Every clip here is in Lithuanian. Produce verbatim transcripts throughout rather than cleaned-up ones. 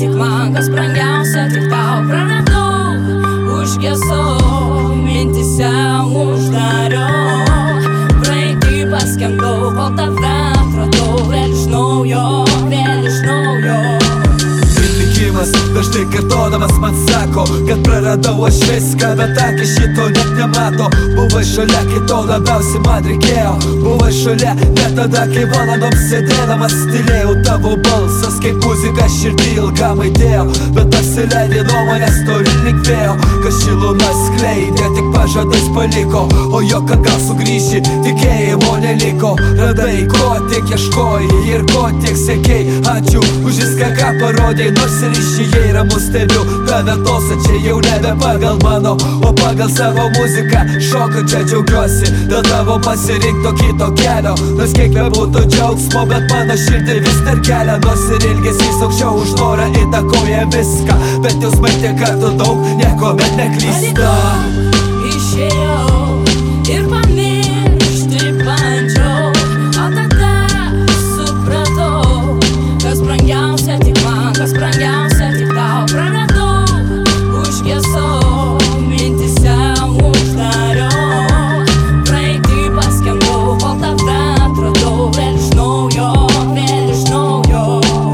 tik man, kas brangiausia, tik tau praradau, užgesau, mintise uždariau, praeitį paskendau, kol tave atradau, vėl iš naujo, vėl iš naujo. Dažnai kartodamas man sako, kad praradau aš viską, bet akis šito net nemato. Buvai šalia, kai to labiausiai man reikėjo. Buvai šalia, net tada, kai valandom sėdėdamas tylėjau. Tavo balsas kaip muzika širdį ilgam aidėjo, bet pasileidė nuomonės toli link vėjo. Kas šilumą skleidė, tik pažadais paliko, o jo, kad gal sugrįši, tikėjimo neliko. Radai, ko tik ieškojai ir ko tik sekei. Ačiū už viską, ką parodėjai, nors ir išėjai ramus stebiu. Tave tosą čia jau nebe pagal mano, o pagal savo muziką šoką čia džiaugiuosi dėl tavo pasirinkto kito kelio. Nors kiek nebūtų džiaugsmo, bet mano širdį vis dar kelia. Nors ir ilgesys aukščiau už norą įtakoja viską, bet jausmai tiek kartų daug, niekuomet neklysta. Išėjau ir pamiršti bandžiau, o tada supratau, kas brangiausia tik man, kas brangiausia tik tau praradau, užgesau, mintise uždariau, praeitį paskendau, kol tave atradau, vėl iš naujo, vėl iš naujo.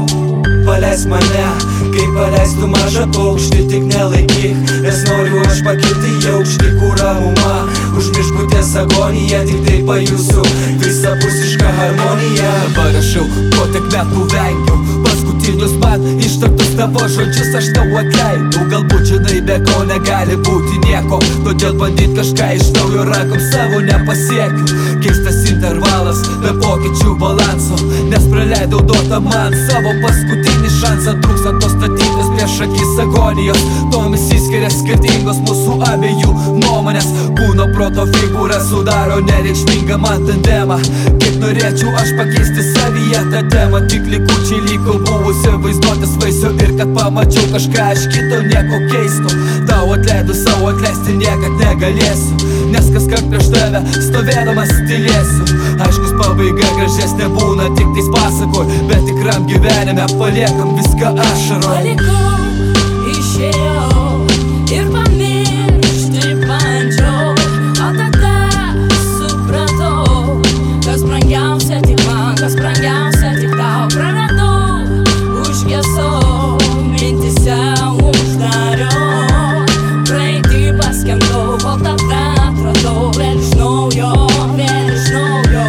Paleisk mane, kaip paleistų mažą paukštį, tik nelaikyk, nes noriu aš pakilti į aukštį, kur ramuma. Užmiršk būties agoniją, tik tai pajusiu visapusišką harmoniją. Dabar rašau, ko tik metų vengiau, paskutinius man ištartus tavo žodžius aš tau atleidau. Galbūt žinai, be ko negali būti nieko, todėl bandyt kažką iš naujo rankom savo nepasiekiu. Keistas intervalas, be pokyčių balanso, nes praleidau duotą man savo paskutinį šansą. Trūkstant tos statybos prieš akis agonijos, tomis įskiria skirtingos mūsų abiejų nuomonės. Kūno proto figūra sudaro nereikšmingą man tandemą. Kaip norėčiau aš pakeisti savyje tą temą, tik likučiai liko buvusio vaizduotės vaisių. Ir kad pamačiau kažką aš kito, nieko keisto. Tau atleidu, savo atleisti niekad negalėsiu, nes kas kart prieš tave stovėdamas tylėsiu. Aiškus pabaiga gražesnė būna tik tais pasakoj, bet tikram gyvenime paliekam viską ašarom. Palikau, išėjau ir pamiršti bandžiau, o tada supratau, kas brangiausia tik man, kas brangiausia tik tau praradau, užgesau, mintise uždariau, praeitį paskendau, kol tave atradau, vėl iš naujo, vėl iš naujo.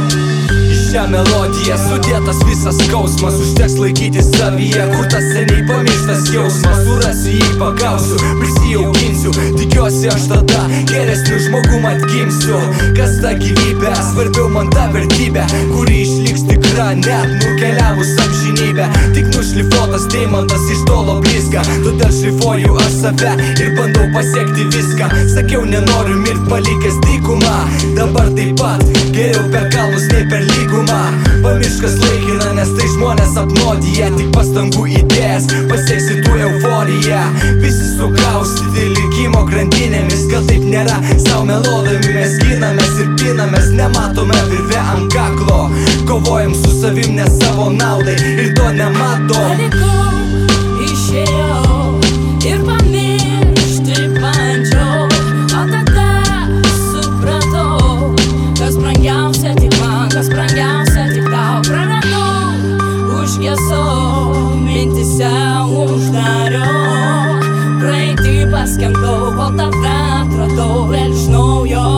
Šią melodiją sudėtas visas skausmas, užteks laikyti savyje, kur tas seniai pamirštas jausmas. Surasiu jį, pagausiu, prisijaukinsiu, tikiuosi aš tada geresniu žmogum atgimsiu. Kas ta gyvybė, svarbiau man ta vertybė, kuri išliks tikra net nukeliavus amžinybę. Tik nušlifuotas deimantas iš tolo blizga, todėl šlifuoju aš save ir bandau pasiekti viską. Sakiau, nenoriu mirt palikęs dykumą, dabar taip pat geriau per kalnus nei per lygumą. Pamirškas laikina, nes tai žmonės apnuodija, tik pastangų idėjas pasieksi tu euforiją. Visi sukaustyti likimo grandinėmis, gal taip nėra, sau melodami mes ginamės ir pinamės, nematome virvę ant kaklo, kovojam su savim ne savo naudai ir to nemato. Palikau, išėjau ir pamiršti bandžiau, o tada supratau, kas brangiausia tik man, kas brangiausia tik tau praradau, užgesau, mintise uždariau, praeitį paskendau, kol tave atradau, vėl iš naujo.